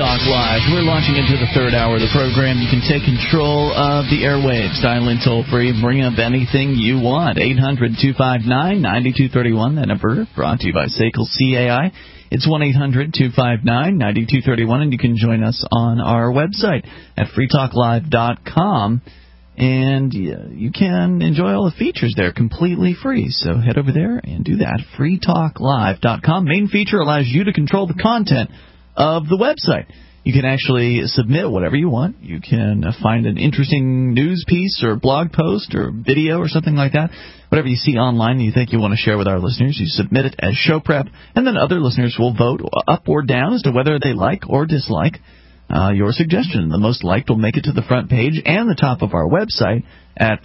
Talk Live. We're launching into the third hour of the program. You can take control of the airwaves. Dial in toll-free. Bring up anything you want. 800-259-9231. That number brought to you by SACL CAI. It's 1-800-259-9231, and you can join us on our website at freetalklive.com. And you can enjoy all the features there completely free. So head over there and do that. freetalklive.com. Main feature allows you to control the content of the website. You can actually submit whatever you want. You can find an interesting news piece or blog post or video or something like that. Whatever you see online and you think you want to share with our listeners, you submit it as show prep, and then other listeners will vote up or down as to whether they like or dislike your suggestion. The most liked will make it to the front page and the top of our website at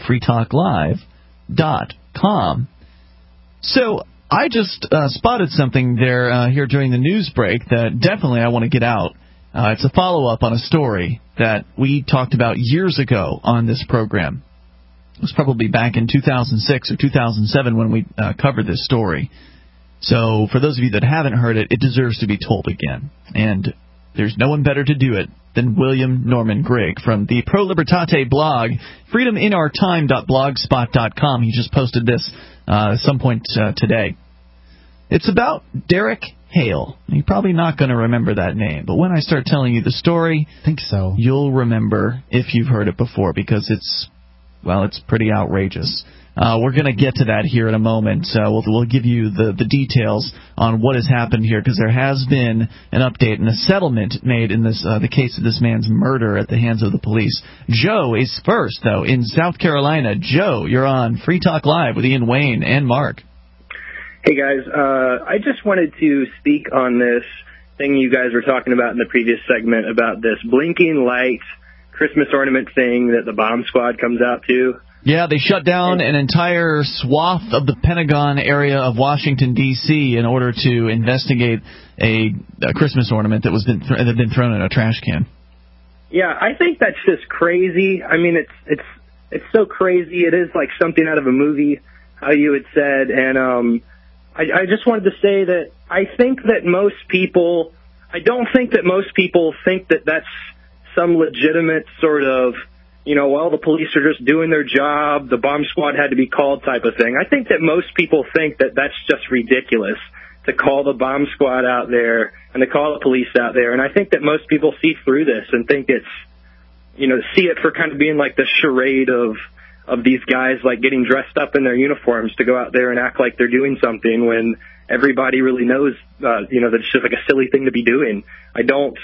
freetalklive.com. So I just spotted something there here during the news break that definitely I want to get out. It's a follow-up on a story that we talked about years ago on this program. It was probably back in 2006 or 2007 when we covered this story. So for those of you that haven't heard it, it deserves to be told again. And there's no one better to do it than William Norman Grigg from the Pro Libertate blog, freedominourtime.blogspot.com. He just posted this at some point today. It's about Derek Hale. You're probably not going to remember that name, but when I start telling you the story, I think so. You'll remember if you've heard it before, because it's pretty outrageous. We're going to get to that here in a moment. We'll give you the details on what has happened here, because there has been an update and a settlement made in this the case of this man's murder at the hands of the police. Joe is first, though, in South Carolina. Joe, you're on Free Talk Live with Ian Wayne and Mark. Hey, guys. I just wanted to speak on this thing you guys were talking about in the previous segment about this blinking light Christmas ornament thing that the bomb squad comes out to. Yeah, they shut down an entire swath of the Pentagon area of Washington, D.C. in order to investigate a Christmas ornament that had been thrown in a trash can. Yeah, I think that's just crazy. I mean, it's so crazy. It is like something out of a movie, how you had said. And I just wanted to say that I don't think that most people think that that's some legitimate sort of, well, the police are just doing their job, the bomb squad had to be called type of thing. I think that most people think that that's just ridiculous to call the bomb squad out there and to call the police out there. And I think that most people see through this and think it's, see it for kind of being like the charade of these guys like getting dressed up in their uniforms to go out there and act like they're doing something when everybody really knows, that it's just like a silly thing to be doing. I don't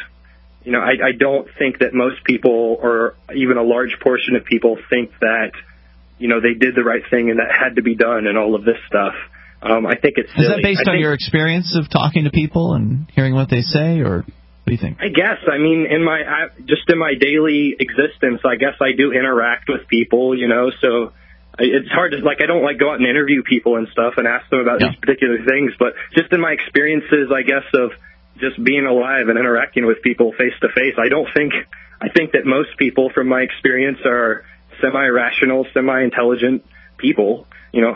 think that most people, or even a large portion of people, think that, they did the right thing and that had to be done and all of this stuff. I think it's silly. Is that based on your experience of talking to people and hearing what they say, or what do you think? I guess. I mean, in my daily existence, I guess I do interact with people, so it's hard to, I don't go out and interview people and stuff and ask them about these particular things, but just in my experiences, I guess, of just being alive and interacting with people face to face, I think that most people, from my experience, are semi-rational, semi-intelligent people,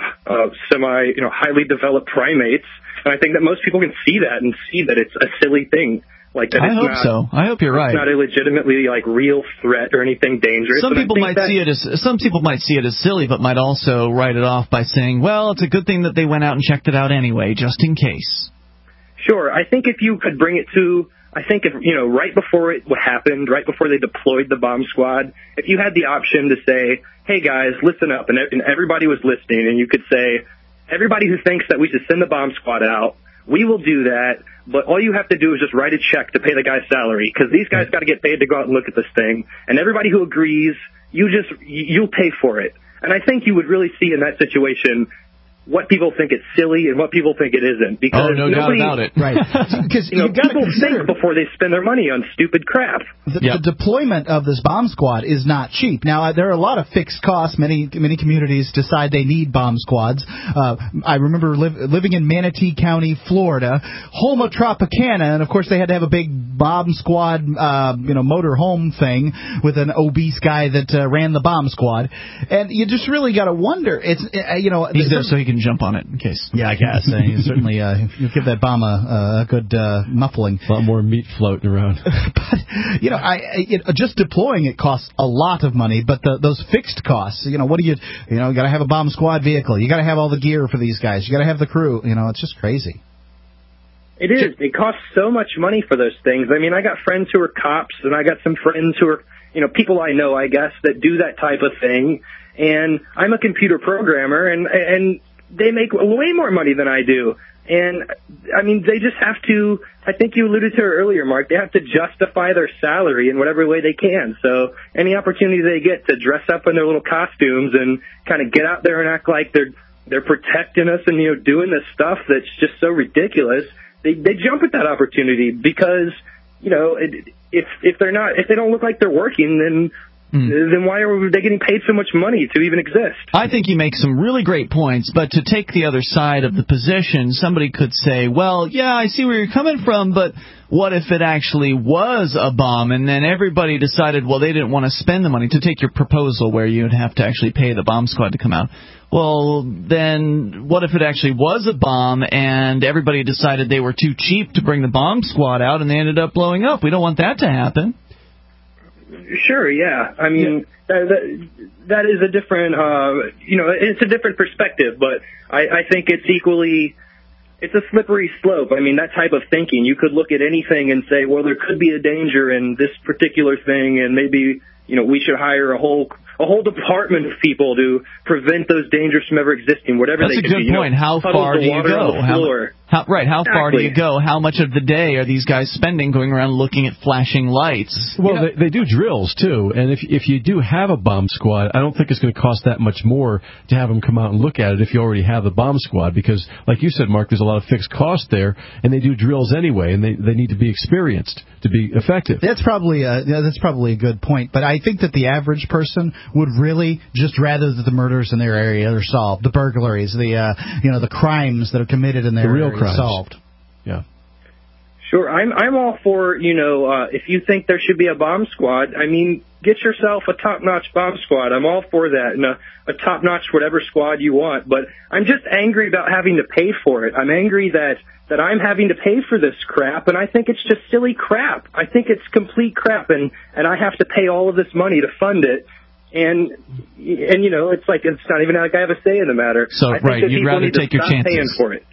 highly developed primates. And I think that most people can see that and see that it's a silly thing. I hope so. I hope you're right. It's not a legitimately real threat or anything dangerous. Some people might see it as silly, but might also write it off by saying, well, it's a good thing that they went out and checked it out anyway, just in case. Sure. I think if you could bring it to, right before it happened, right before they deployed the bomb squad, if you had the option to say, hey guys, listen up, and everybody was listening, and you could say, everybody who thinks that we should send the bomb squad out, we will do that, but all you have to do is just write a check to pay the guy's salary, because these guys got to get paid to go out and look at this thing, and everybody who agrees, you'll pay for it. And I think you would really see in that situation what people think it's silly and what people think it isn't. Because no doubt about it. Right. Because people think before they spend their money on stupid crap. The deployment of this bomb squad is not cheap. Now, there are a lot of fixed costs. Many communities decide they need bomb squads. I remember living in Manatee County, Florida, home of Tropicana, and of course they had to have a big bomb squad, motor home thing with an obese guy that ran the bomb squad. And you just really got to wonder. He's there so he can can jump on it in case. Yeah, I guess. You certainly you give that bomb a good muffling. A lot more meat floating around. But just deploying it costs a lot of money. But those fixed costs, what do you got to have a bomb squad vehicle. You got to have all the gear for these guys. You got to have the crew. It's just crazy. It is. It costs so much money for those things. I mean, I got friends who are cops, and I got some friends who are, people I know, I guess, that do that type of thing. And I'm a computer programmer, and they make way more money than I do. And, I mean, they just have to, I think you alluded to it earlier, Mark, they have to justify their salary in whatever way they can. So any opportunity they get to dress up in their little costumes and kind of get out there and act like they're protecting us and, doing this stuff that's just so ridiculous, they jump at that opportunity because, if they don't look like they're working, then why are they getting paid so much money to even exist? I think you make some really great points, but to take the other side of the position, somebody could say, well, yeah, I see where you're coming from, but what if it actually was a bomb and then everybody decided, well, they didn't want to spend the money to take your proposal where you'd have to actually pay the bomb squad to come out? Well, then what if it actually was a bomb and everybody decided they were too cheap to bring the bomb squad out and they ended up blowing up? We don't want that to happen. Sure, yeah. I mean, that is a different, it's a different perspective, but I think it's a slippery slope. I mean, that type of thinking, you could look at anything and say, well, there could be a danger in this particular thing, and maybe, we should hire a whole department of people to prevent those dangers from ever existing, whatever they could be. That's a good point. How far do you go? How far do you go? How much of the day are these guys spending going around looking at flashing lights? Well, they do drills, too. And if you do have a bomb squad, I don't think it's going to cost that much more to have them come out and look at it if you already have the bomb squad. Because, like you said, Mark, there's a lot of fixed cost there, and they do drills anyway, and they need to be experienced to be effective. That's probably a good point. But I think that the average person would really just rather that the murders in their area are solved, the burglaries, the crimes that are committed in their area are solved. Yeah. Sure, I'm all for, if you think there should be a bomb squad, I mean, get yourself a top-notch bomb squad. I'm all for that, and a top-notch whatever squad you want. But I'm just angry about having to pay for it. I'm angry that I'm having to pay for this crap, and I think it's just silly crap. I think it's complete crap, and I have to pay all of this money to fund it. And it's like it's not even like I have a say in the matter. So right, you'd rather take your chances. Paying for it.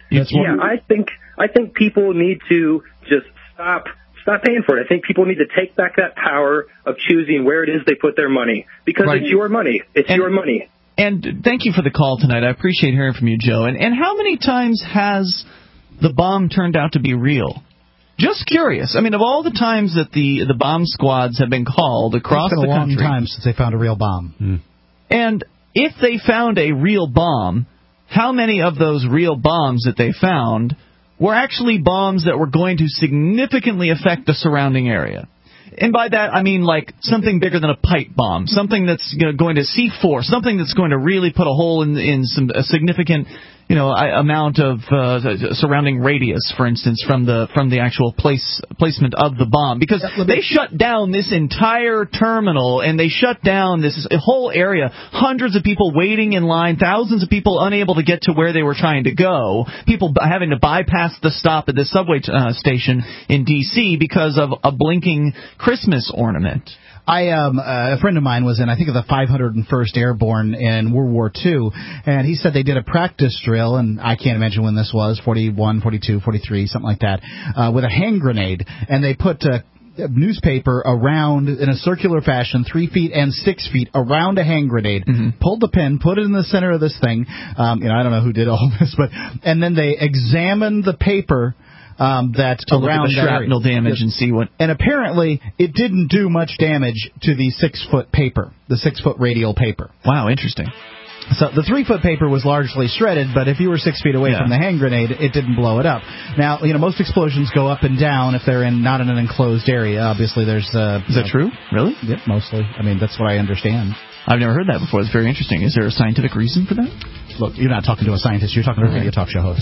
I think people need to just stop paying for it. I think people need to take back that power of choosing where it is they put their money because it's your money. It's your money. And thank you for the call tonight. I appreciate hearing from you, Joe. And how many times has the bomb turned out to be real? Just curious. I mean, of all the times that the bomb squads have been called across the country... It's been a long time since they found a real bomb. And if they found a real bomb, how many of those real bombs that they found were actually bombs that were going to significantly affect the surrounding area? And by that, I mean like something bigger than a pipe bomb, something that's going to C4, something that's going to really put a hole in a significant amount of surrounding radius, for instance, from the actual placement of the bomb, because they shut down this entire terminal and they shut down this whole area. Hundreds of people waiting in line, thousands of people unable to get to where they were trying to go, people having to bypass the stop at the subway station in D.C. because of a blinking Christmas ornament. A friend of mine was in, I think, the 501st Airborne in World War II, and he said they did a practice drill, and I can't imagine when this was, 41, 42, 43, something like that, with a hand grenade, and they put a newspaper around in a circular fashion, 3 feet and 6 feet around a hand grenade, pulled the pin, put it in the center of this thing, I don't know who did all this, and then they examined the paper that to around look at the shrapnel damage and see what. And apparently, it didn't do much damage to the 6-foot paper, the 6-foot radial paper. Wow, interesting. So the 3-foot paper was largely shredded, but if you were 6 feet away from the hand grenade, it didn't blow it up. Now, most explosions go up and down if they're not in an enclosed area. Obviously, there's. Is that true? Really? Yep, mostly. I mean, that's what I understand. I've never heard that before. It's very interesting. Is there a scientific reason for that? Look, you're not talking to a scientist. You're talking to a radio talk show host.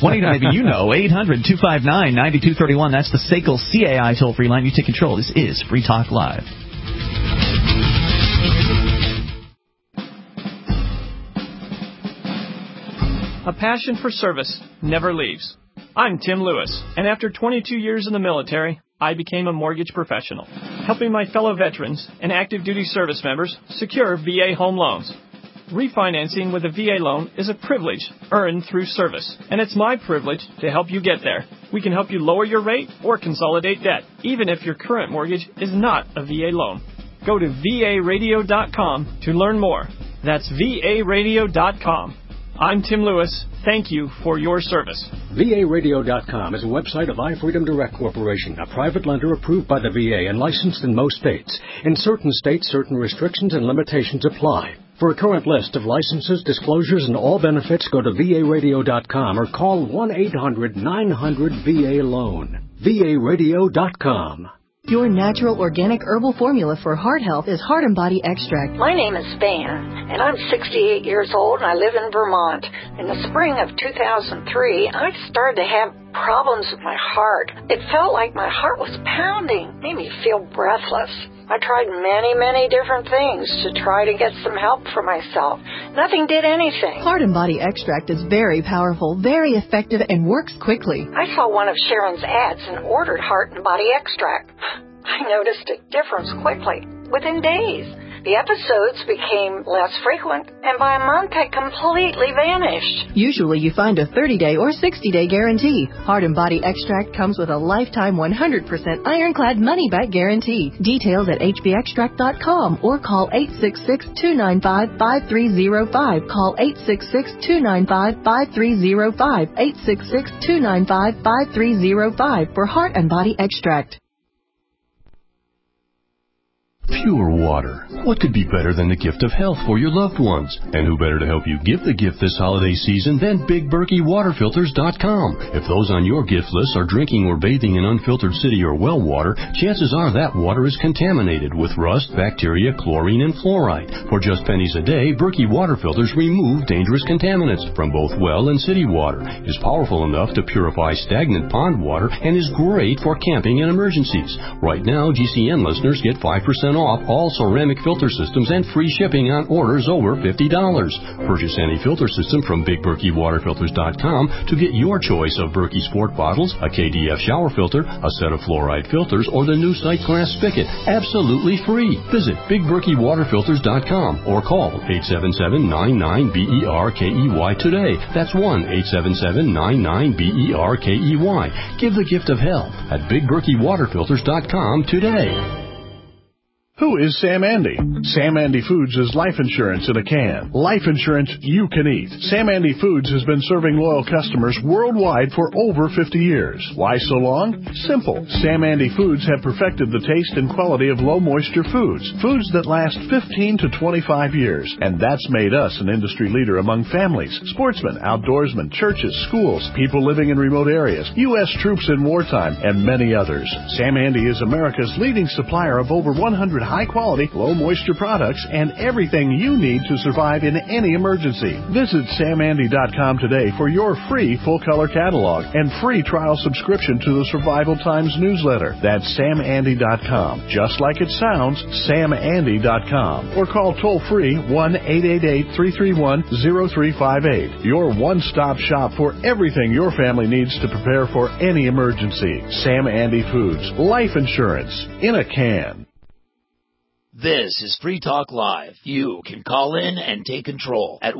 800-259-9231. That's the SACL CAI toll-free line. You take control. This is Free Talk Live. A passion for service never leaves. I'm Tim Lewis, and after 22 years in the military, I became a mortgage professional, helping my fellow veterans and active duty service members secure VA home loans. Refinancing with a VA loan is a privilege earned through service, and it's my privilege to help you get there. We can help you lower your rate or consolidate debt, even if your current mortgage is not a VA loan. Go to varadio.com to learn more. That's varadio.com. I'm Tim Lewis. Thank you for your service. VARadio.com is a website of iFreedom Direct Corporation, a private lender approved by the VA and licensed in most states. In certain states, certain restrictions and limitations apply. For a current list of licenses, disclosures, and all benefits, go to VARadio.com or call 1-800-900-VA-LOAN. VARadio.com. Your natural organic herbal formula for heart health is Heart and Body Extract. My name is Van, and I'm 68 years old, and I live in Vermont. In the spring of 2003, I started to have problems with my heart. It felt like my heart was pounding, made me feel breathless. I tried many different things to try to get some help for myself. Nothing did anything. Heart and Body Extract is very powerful, very effective, and works quickly. I saw one of Sharon's ads and ordered Heart and Body Extract. I noticed a difference quickly, within days. The episodes became less frequent, and by a month had completely vanished. Usually you find a 30-day or 60-day guarantee. Heart and Body Extract comes with a lifetime 100% ironclad money-back guarantee. Details at hbextract.com or call 866-295-5305. Call 866-295-5305. 866-295-5305 for Heart and Body Extract. Pure water. What could be better than the gift of health for your loved ones? And who better to help you give the gift this holiday season than BigBerkeyWaterFilters.com? If those on your gift list are drinking or bathing in unfiltered city or well water, chances are that water is contaminated with rust, bacteria, chlorine, and fluoride. For just pennies a day, Berkey Water Filters remove dangerous contaminants from both well and city water, is powerful enough to purify stagnant pond water, and is great for camping and emergencies. Right now, GCN listeners get 5% off all ceramic filter systems and free shipping on orders over $50. Purchase any filter system from BigBerkeyWaterFilters.com to get your choice of Berkey Sport bottles, a KDF shower filter, a set of fluoride filters, or the new Sight Glass spigot, absolutely free. Visit BigBerkeyWaterFilters.com or call 877-99-BERKEY today. That's 1-877-99-BERKEY. Give the gift of health at BigBerkeyWaterFilters.com today. Who is Sam Andy? Sam Andy Foods is life insurance in a can. Life insurance you can eat. Sam Andy Foods has been serving loyal customers worldwide for over 50 years. Why so long? Simple. Sam Andy Foods have perfected the taste and quality of low-moisture foods. Foods that last 15 to 25 years. And that's made us an industry leader among families, sportsmen, outdoorsmen, churches, schools, people living in remote areas, U.S. troops in wartime, and many others. Sam Andy is America's leading supplier of over 100 high-quality, low-moisture products and everything you need to survive in any emergency. Visit SamAndy.com today for your free full-color catalog and free trial subscription to the Survival Times newsletter. That's SamAndy.com. Just like it sounds, SamAndy.com. Or call toll-free 1-888-331-0358. Your one-stop shop for everything your family needs to prepare for any emergency. Sam Andy Foods. Life insurance in a can. This is Free Talk Live. You can call in and take control at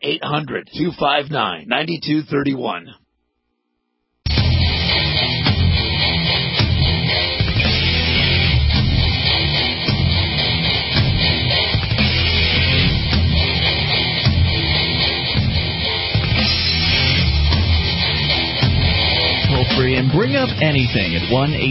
1-800-259-9231. Free and bring up anything at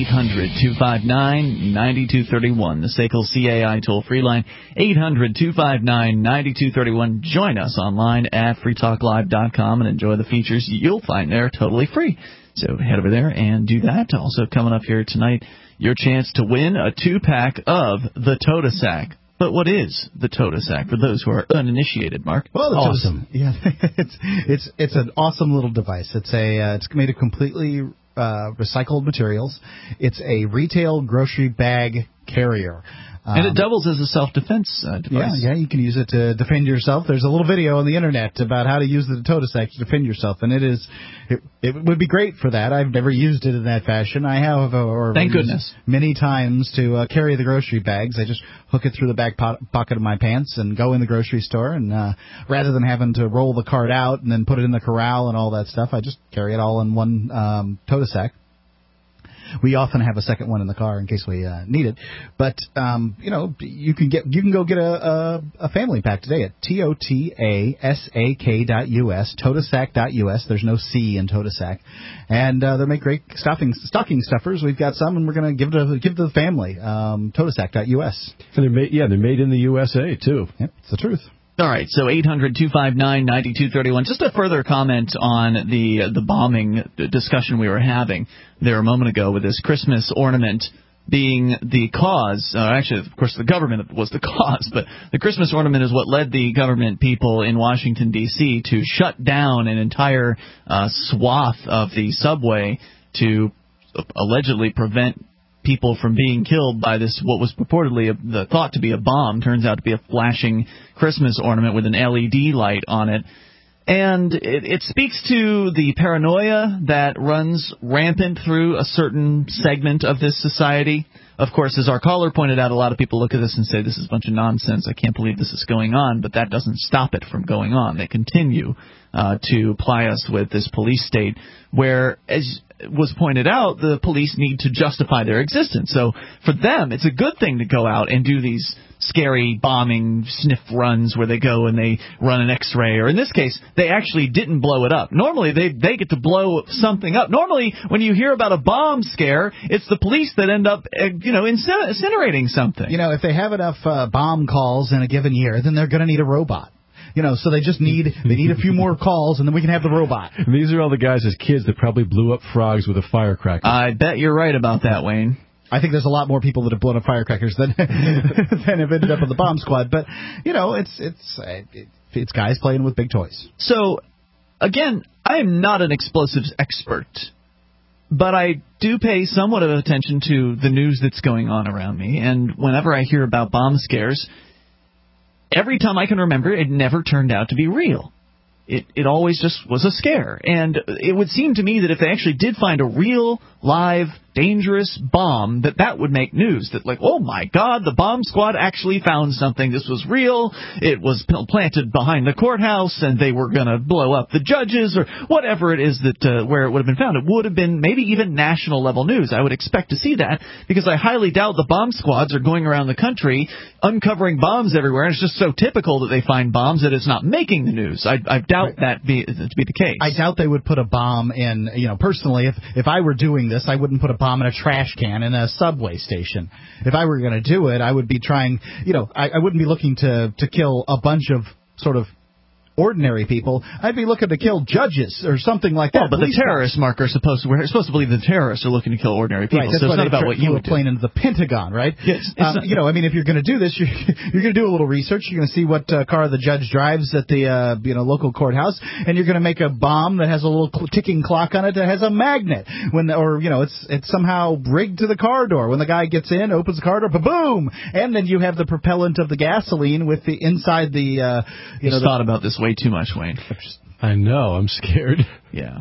1-800-259-9231. The SACL CAI toll-free line, 800-259-9231. Join us online at freetalklive.com and enjoy the features you'll find there totally free. So head over there and do that. Also coming up here tonight, your chance to win a 2-pack of the Tota Sack. But what is the Tota Sack for those who are uninitiated, Mark? Well, the awesome. It's an awesome little device. It's made of completely recycled materials. It's a retail grocery bag carrier. And it doubles as a self-defense device. Yeah, you can use it to defend yourself. There's a little video on the internet about how to use the Totosec to defend yourself, and it would be great for that. I've never used it in that fashion. I have, thank goodness, many times to carry the grocery bags. I just hook it through the back pocket of my pants and go in the grocery store, and rather than having to roll the cart out and then put it in the corral and all that stuff, I just carry it all in one Totosec. We often have a second one in the car in case we need it, but you can go get a family pack today at TOTASAK.us, Totasac.us. There's no C in Totasac, and they make great stocking stuffers. We've got some, and we're going to give to the family. Totasac.us. And they're made in the USA too. Yep, it's the truth. All right, so 800-259-9231. Just a further comment on the bombing discussion we were having there a moment ago with this Christmas ornament being the cause. Actually, of course, the government was the cause, but the Christmas ornament is what led the government people in Washington, D.C. to shut down an entire swath of the subway to allegedly prevent people from being killed by this, what was purportedly thought to be a bomb, turns out to be a flashing Christmas ornament with an LED light on it. And it speaks to the paranoia that runs rampant through a certain segment of this society. Of course, as our caller pointed out, a lot of people look at this and say, this is a bunch of nonsense, I can't believe this is going on, but that doesn't stop it from going on. They continue to ply us with this police state where, as was pointed out, the police need to justify their existence. So for them, it's a good thing to go out and do these scary bombing sniff runs where they go and they run an X-ray, or in this case, they actually didn't blow it up. Normally, they get to blow something up. Normally, when you hear about a bomb scare, it's the police that end up, incinerating something. If they have enough bomb calls in a given year, then they're going to need a robot. So they just need a few more calls, and then we can have the robot. And these are all the guys as kids that probably blew up frogs with a firecracker. I bet you're right about that, Wayne. I think there's a lot more people that have blown up firecrackers than have ended up in the bomb squad. But it's guys playing with big toys. So again, I am not an explosives expert, but I do pay somewhat of attention to the news that's going on around me. And whenever I hear about bomb scares, every time I can remember, it never turned out to be real. It always just was a scare. And it would seem to me that if they actually did find a real, live, dangerous bomb, that would make news. That, like, oh, my God, the bomb squad actually found something. This was real. It was planted behind the courthouse, and they were going to blow up the judges, or whatever it is that where it would have been found. It would have been maybe even national-level news. I would expect to see that, because I highly doubt the bomb squads are going around the country uncovering bombs everywhere. And it's just so typical that they find bombs that it's not making the news. I doubt that to be the case. I doubt they would put a bomb in, personally, if I were doing this, I wouldn't put a bomb in a trash can in a subway station. If I were going to do it, I would be trying, I wouldn't be looking to kill a bunch of sort of ordinary people. I'd be looking to kill judges or something like that. Well, but the terrorist marker we're supposed to believe the terrorists are looking to kill ordinary people. Right, that's so it's why not about what you would do. Plane into the Pentagon, right? Yes. If you're going to do this, you're going to do a little research. You're going to see what car the judge drives at the local courthouse, and you're going to make a bomb that has a little ticking clock on it that has a magnet. It's somehow rigged to the car door. When the guy gets in, opens the car door, boom, and then you have the propellant of the gasoline with the inside the. He's thought about this way too much, Wayne. I know. I'm scared. Yeah.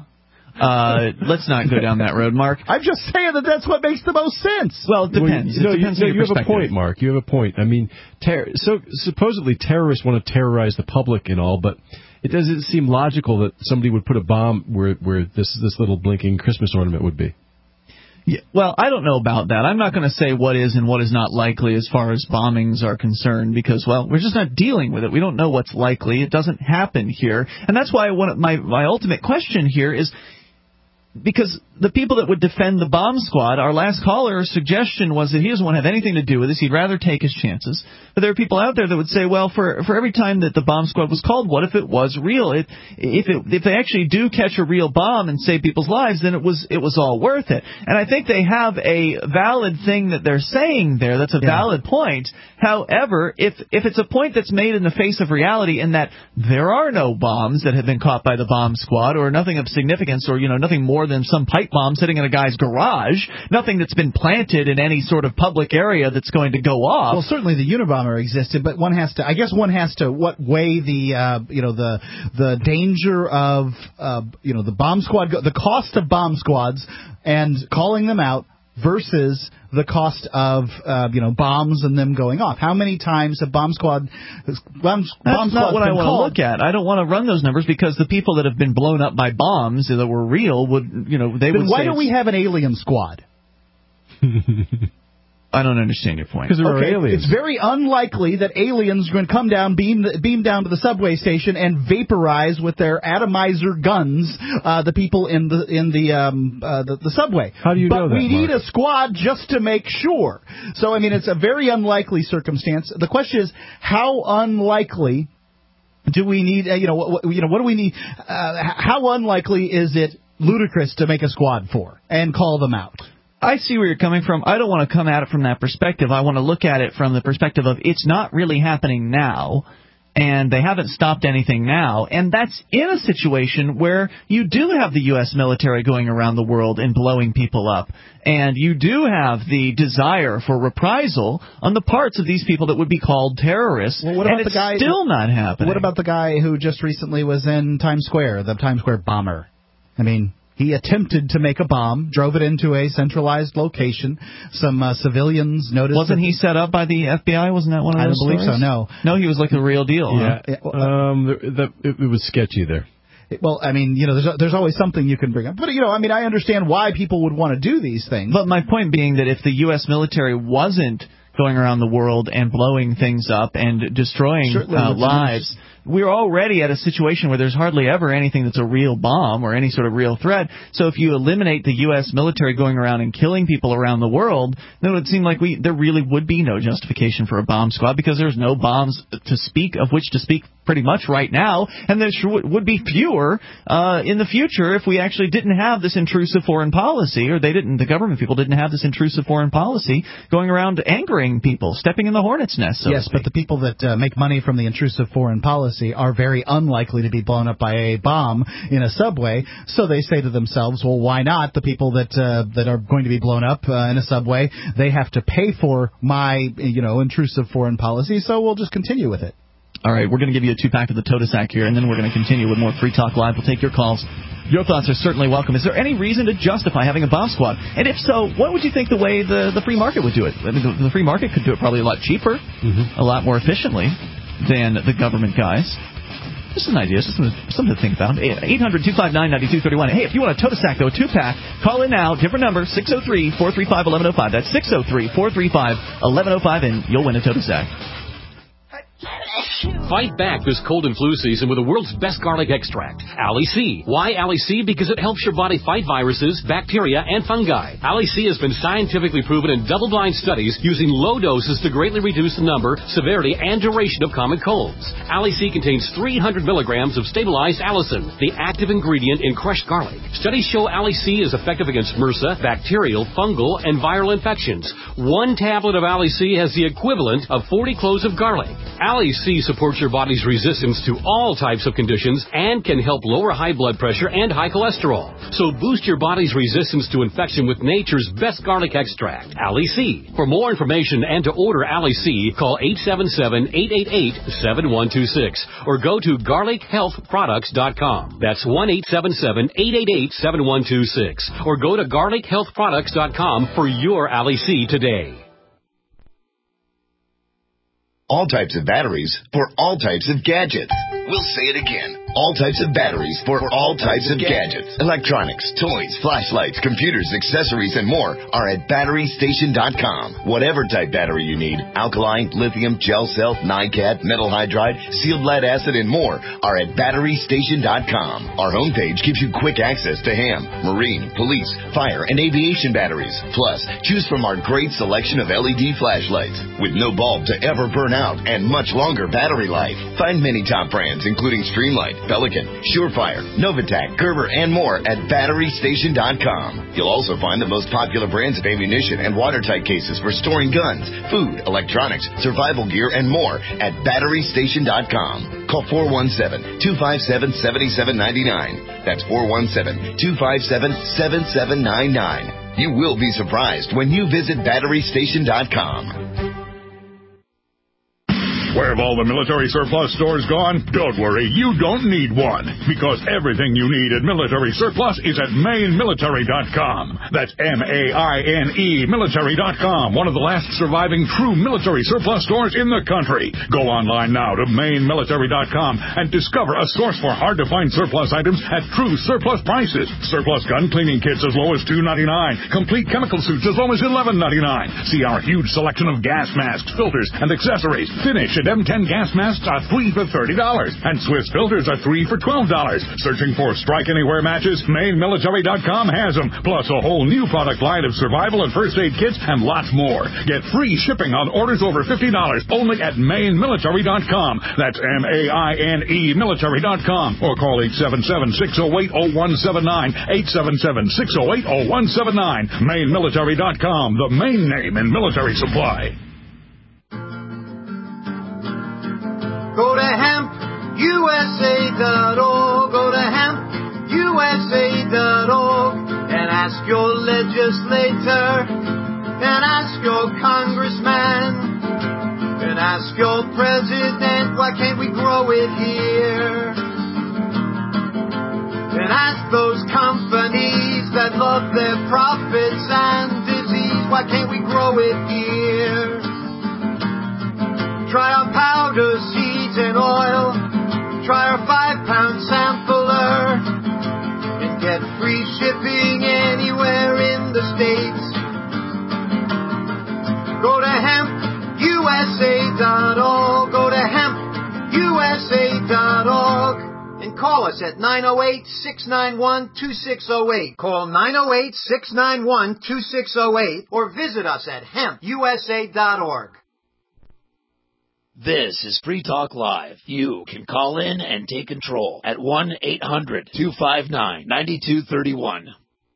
Let's not go down that road, Mark. I'm just saying that's what makes the most sense. Well, it depends. You have a point, Mark. You have a point. I mean, so supposedly terrorists want to terrorize the public and all, but it doesn't seem logical that somebody would put a bomb where this little blinking Christmas ornament would be. Yeah, well, I don't know about that. I'm not going to say what is and what is not likely as far as bombings are concerned because, well, we're just not dealing with it. We don't know what's likely. It doesn't happen here. And that's why my ultimate question here is, because the people that would defend the bomb squad, our last caller's suggestion was that he doesn't want to have anything to do with this. He'd rather take his chances. But there are people out there that would say, well, for every time that the bomb squad was called, what if it was real? If they actually do catch a real bomb and save people's lives, then it was all worth it. And I think they have a valid thing that they're saying there. That's a valid point. However, if it's a point that's made in the face of reality in that there are no bombs that have been caught by the bomb squad or nothing of significance or, nothing more more than some pipe bomb sitting in a guy's garage. Nothing that's been planted in any sort of public area that's going to go off. Well, certainly the Unabomber existed, but one has to weigh the danger of the bomb squad, the cost of bomb squads and calling them out versus the cost of bombs and them going off. How many times have bomb squads? That's not what I want to look at. I don't want to run those numbers because the people that have been blown up by bombs that were real would Then why don't we have an alien squad? I don't understand your point. Because there are aliens. It's very unlikely that aliens are going to come down, beam down to the subway station, and vaporize with their atomizer guns the people in the subway. How do you know that? But we need a squad just to make sure. So I mean, it's a very unlikely circumstance. The question is, how unlikely do we need? What do we need? How unlikely is it ludicrous to make a squad for and call them out? I see where you're coming from. I don't want to come at it from that perspective. I want to look at it from the perspective of it's not really happening now, and they haven't stopped anything now. And that's in a situation where you do have the U.S. military going around the world and blowing people up. And you do have the desire for reprisal on the parts of these people that would be called terrorists. Well, what about and it's the guy, still not happening. What about the guy who just recently was in Times Square, the Times Square bomber? I mean, he attempted to make a bomb, drove it into a centralized location. Some civilians noticed. Wasn't he set up by the FBI? Wasn't that one of those stories? I don't believe so, no. No, he was like the real deal. Yeah. Huh? It was sketchy there. Well, I mean, there's always something you can bring up. But, I understand why people would want to do these things. But my point being that if the U.S. military wasn't going around the world and blowing things up and destroying lives, we're already at a situation where there's hardly ever anything that's a real bomb or any sort of real threat. So if you eliminate the U.S. military going around and killing people around the world, then it would seem like there really would be no justification for a bomb squad because there's no bombs of which to speak pretty much right now, and there would be fewer in the future if we actually didn't have this intrusive foreign policy, or the government people didn't have this intrusive foreign policy going around angering people, stepping in the hornet's nest, so to speak. But the people that make money from the intrusive foreign policy are very unlikely to be blown up by a bomb in a subway, so they say to themselves, well, why not? The people that are going to be blown up in a subway, they have to pay for my intrusive foreign policy, so we'll just continue with it. All right, we're going to give you a 2-pack of the Totasac here, and then we're going to continue with more Free Talk Live. We'll take your calls. Your thoughts are certainly welcome. Is there any reason to justify having a bomb squad? And if so, what would you think the way the free market would do it? I mean, the free market could do it probably a lot cheaper, a lot more efficiently than the government guys. Just an idea, just something to think about. 800-259-9231. Hey, if you want a Totasac, though, a 2-pack, call in now. Different number, 603-435-1105. That's 603-435-1105, and you'll win a Totasac. Fight back this cold and flu season with the world's best garlic extract, Ali C. Why Ali C? Because it helps your body fight viruses, bacteria, and fungi. Ali C has been scientifically proven in double-blind studies using low doses to greatly reduce the number, severity, and duration of common colds. Ali C contains 300 milligrams of stabilized allicin, the active ingredient in crushed garlic. Studies show Ali C is effective against MRSA, bacterial, fungal, and viral infections. 1 tablet of Ali C has the equivalent of 40 cloves of garlic. Ali C supports your body's resistance to all types of conditions and can help lower high blood pressure and high cholesterol. So boost your body's resistance to infection with nature's best garlic extract, Ali C. For more information and to order Ali C, call 877-888-7126 or go to garlichealthproducts.com. That's 1-877-888-7126 or go to garlichealthproducts.com for your Ali C today. All types of batteries for all types of gadgets. We'll say it again. All types of batteries for all types of gadgets. Electronics, toys, flashlights, computers, accessories, and more are at BatteryStation.com. Whatever type battery you need, alkaline, lithium, gel cell, NiCad, metal hydride, sealed lead acid, and more are at BatteryStation.com. Our homepage gives you quick access to ham, marine, police, fire, and aviation batteries. Plus, choose from our great selection of LED flashlights with no bulb to ever burn out and much longer battery life. Find many top brands including Streamlight, Pelican, Surefire, Novatac, Gerber, and more at BatteryStation.com. You'll also find the most popular brands of ammunition and watertight cases for storing guns, food, electronics, survival gear, and more at BatteryStation.com. Call 417-257-7799. That's 417-257-7799. You will be surprised when you visit BatteryStation.com. Where have all the military surplus stores gone? Don't worry, you don't need one, because everything you need at Military Surplus is at MaineMilitary.com. That's M-A-I-N-E Military.com, one of the last surviving true military surplus stores in the country. Go online now to MaineMilitary.com and discover a source for hard-to-find surplus items at true surplus prices. Surplus gun cleaning kits as low as $2.99. Complete chemical suits as low as $11.99. See our huge selection of gas masks, filters, and accessories. Finish at M10 gas masks are 3 for $30, and Swiss filters are 3 for $12. Searching for Strike Anywhere matches? MaineMilitary.com has them, plus a whole new product line of survival and first aid kits and lots more. Get free shipping on orders over $50 only at MaineMilitary.com. That's M-A-I-N-E Military.com, or call 877-608-0179, 877-608-0179. MaineMilitary.com, the main name in military supply. Go to hempusa.org, go to hempusa.org, and ask your legislator, and ask your congressman, and ask your president, why can't we grow it here? And ask those companies that love their profits and disease, why can't we grow it here? Try our powder, seeds, and oil. Try our 5-pound sampler. And get free shipping anywhere in the States. Go to hempusa.org. Go to hempusa.org. And call us at 908-691-2608. Call 908-691-2608. Or visit us at hempusa.org. This is Free Talk Live. You can call in and take control at 1-800-259-9231.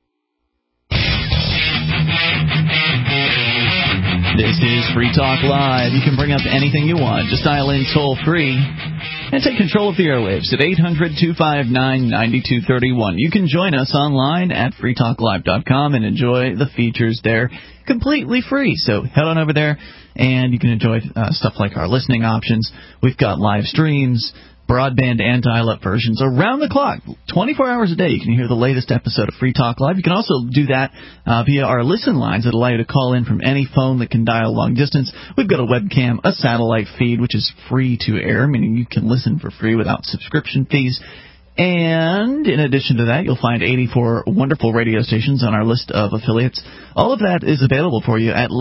This is Free Talk Live. You can bring up anything you want. Just dial in toll-free and take control of the airwaves at 800-259-9231. You can join us online at freetalklive.com and enjoy the features there completely free. So head on over there and you can enjoy stuff like our listening options. We've got live streams, broadband and dial-up versions around the clock, 24 hours a day. You can hear the latest episode of Free Talk Live. You can also do that via our listen lines that allow you to call in from any phone that can dial long distance. We've got a webcam, a satellite feed, which is free to air, meaning you can listen for free without subscription fees. And in addition to that, you'll find 84 wonderful radio stations on our list of affiliates. All of that is available for you at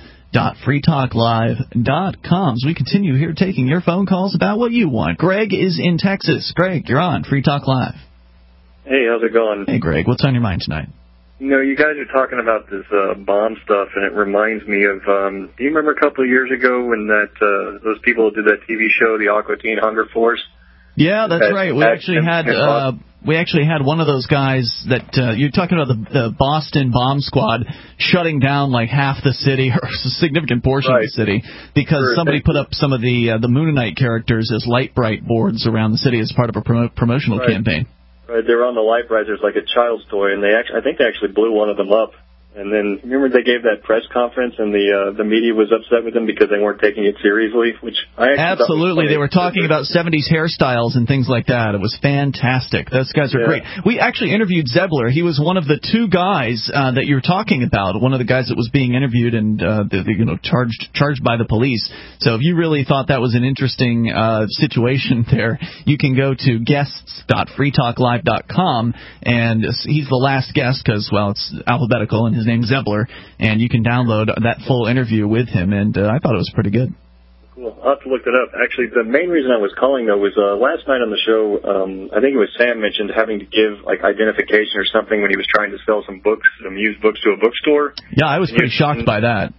listen.freetalklive.com. So we continue here taking your phone calls about what you want. Greg is in Texas. Greg, you're on Free Talk Live. Hey, how's it going? Hey, Greg, what's on your mind tonight? You know, you guys are talking about this bomb stuff, and it reminds me of, do you remember a couple of years ago when those people did that TV show, the Aqua Teen Hunger Force? Yeah, that's right. We actually had one of those guys that you're talking about, the Boston bomb squad shutting down like half the city or a significant portion of the city because somebody put up some of the Moonanite characters as light bright boards around the city as part of a promotional campaign. Right, they were on the light brights. There's like a child's toy, and I think they actually blew one of them up. And then, remember they gave that press conference and the media was upset with them because they weren't taking it seriously, which I actually Absolutely. They were talking about 70s hairstyles and things like that. It was fantastic. Those guys are great. We actually interviewed Zebler. He was one of the two guys that you were talking about, one of the guys that was being interviewed and charged by the police. So if you really thought that was an interesting situation there, you can go to guests.freetalklive.com, and he's the last guest because, well, it's alphabetical, and his name's Zebler, and you can download that full interview with him, and I thought it was pretty good. Cool. I'll have to look it up. Actually, the main reason I was calling, though, was last night on the show, I think it was Sam mentioned having to give, like, identification or something when he was trying to sell some books, some used books to a bookstore. Yeah, I was pretty shocked by that.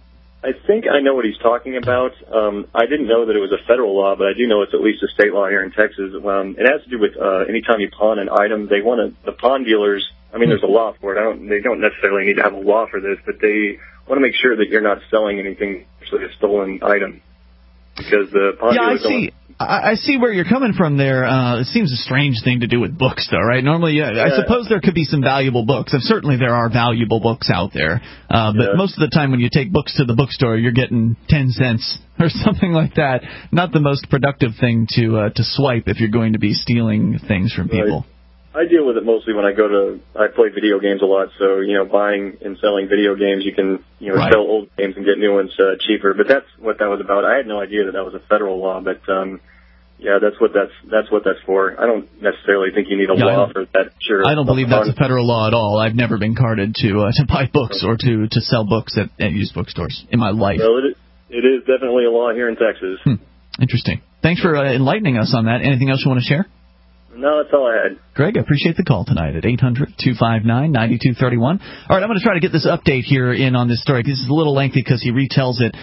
I think I know what he's talking about. I didn't know that it was a federal law, but I do know it's at least a state law here in Texas. It has to do with anytime you pawn an item, they want the pawn dealers. I mean, there's a law for it. They don't necessarily need to have a law for this, but they want to make sure that you're not selling anything actually a stolen item, because the pawn dealers I see where you're coming from there. It seems a strange thing to do with books, though, right? Normally, I suppose there could be some valuable books. And certainly there are valuable books out there. But most of the time when you take books to the bookstore, you're getting 10 cents or something like that. Not the most productive thing to swipe if you're going to be stealing things from people. I deal with it mostly when I play video games a lot, so, buying and selling video games, you can, sell old games and get new ones cheaper. But that's what that was about. I had no idea that was a federal law, but, that's what that's for. I don't necessarily think you need a law for that. Sure. I don't believe that's a federal law at all. I've never been carded to buy books or to sell books at used bookstores in my life. Well, it is definitely a law here in Texas. Interesting. Thanks for enlightening us on that. Anything else you want to share? No, that's all I had. Greg, I appreciate the call tonight at 800-259-9231. All right, I'm going to try to get this update here in on this story. This is a little lengthy because he retells it.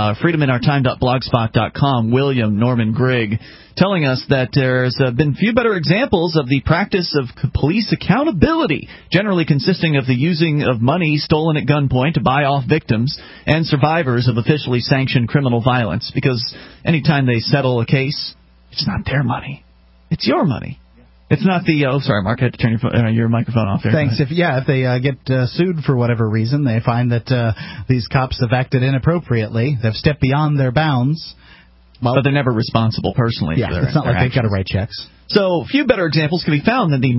freedominourtime.blogspot.com, William Norman Grigg, telling us that there's been few better examples of the practice of police accountability, generally consisting of the using of money stolen at gunpoint to buy off victims and survivors of officially sanctioned criminal violence, because anytime they settle a case, it's not their money. It's your money. It's not the... sorry, Mark, I had to turn your microphone off there. Thanks. If they get sued for whatever reason, they find that these cops have acted inappropriately, they've stepped beyond their bounds. Well, but they're never responsible personally for their it's not like actions. they've got to write checks. So, few better examples can be found than the